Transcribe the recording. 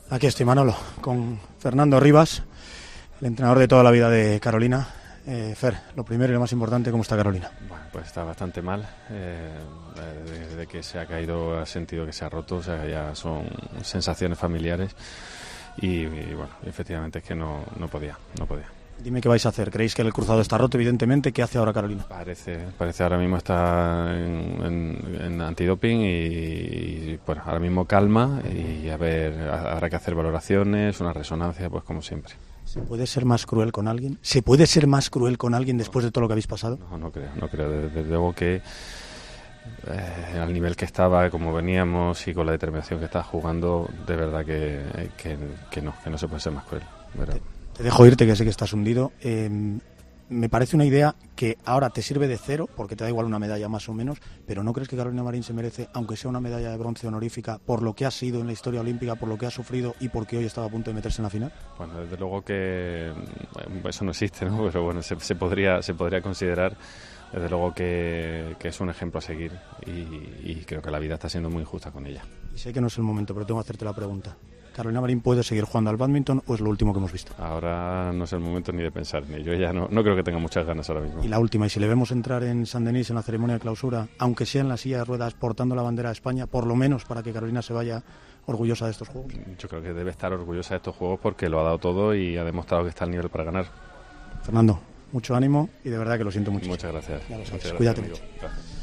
Aquí estoy, Manolo, con Fernando Rivas, el entrenador de toda la vida de Carolina. Fer, lo primero y lo más importante, ¿cómo está Carolina? Bueno, pues está bastante mal. Desde que se ha caído ha sentido que se ha roto, o sea, ya son sensaciones familiares y bueno, efectivamente es que no podía. Dime qué vais a hacer. ¿Creéis que el cruzado está roto, evidentemente? ¿Qué hace ahora Carolina? Parece ahora mismo está en antidoping y bueno, ahora mismo calma y a ver, habrá que hacer valoraciones, una resonancia, pues como siempre. ¿Se puede ser más cruel con alguien? ¿Se puede ser más cruel con alguien después de todo lo que habéis pasado? No creo. Desde luego que al nivel que estaba, como veníamos y con la determinación que estaba jugando, de verdad que no se puede ser más cruel. Pero... Te dejo irte, que sé que estás hundido. Me parece una idea que ahora te sirve de cero, porque te da igual una medalla más o menos, pero ¿no crees que Carolina Marín se merece, aunque sea una medalla de bronce honorífica, por lo que ha sido en la historia olímpica, por lo que ha sufrido y porque hoy estaba a punto de meterse en la final? Bueno, desde luego que eso no existe, ¿no? Pero bueno, se podría considerar, desde luego que es un ejemplo a seguir y creo que la vida está siendo muy injusta con ella. Y sé que no es el momento, pero tengo que hacerte la pregunta. ¿Carolina Marín puede seguir jugando al bádminton o es lo último que hemos visto? Ahora no es el momento ni de pensar en ello. Ella no creo que tenga muchas ganas ahora mismo. Y la última, y si le vemos entrar en Saint-Denis en la ceremonia de clausura, aunque sea en la silla de ruedas portando la bandera de España, por lo menos para que Carolina se vaya orgullosa de estos Juegos. Yo creo que debe estar orgullosa de estos Juegos porque lo ha dado todo y ha demostrado que está al nivel para ganar. Fernando, mucho ánimo y de verdad que lo siento mucho. Muchas gracias. Ya lo sabes. Muchas gracias, Cuídate amigo. mucho. Gracias.